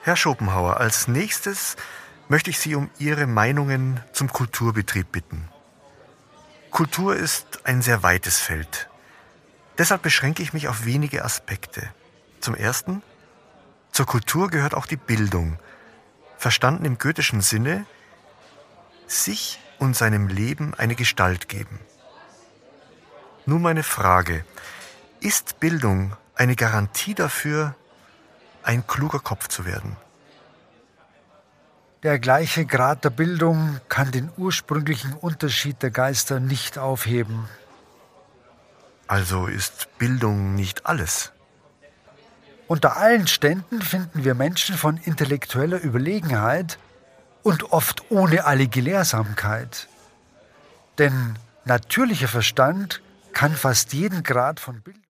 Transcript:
Herr Schopenhauer, als nächstes möchte ich Sie um Ihre Meinungen zum Kulturbetrieb bitten. Kultur ist ein sehr weites Feld. Deshalb beschränke ich mich auf wenige Aspekte. Zum Ersten, zur Kultur gehört auch die Bildung, verstanden im goethischen Sinne, sich und seinem Leben eine Gestalt geben. Nun meine Frage, ist Bildung eine Garantie dafür, ein kluger Kopf zu werden? Der gleiche Grad der Bildung kann den ursprünglichen Unterschied der Geister nicht aufheben. Also ist Bildung nicht alles. Unter allen Ständen finden wir Menschen von intellektueller Überlegenheit und oft ohne alle Gelehrsamkeit. Denn natürlicher Verstand kann fast jeden Grad von Bildung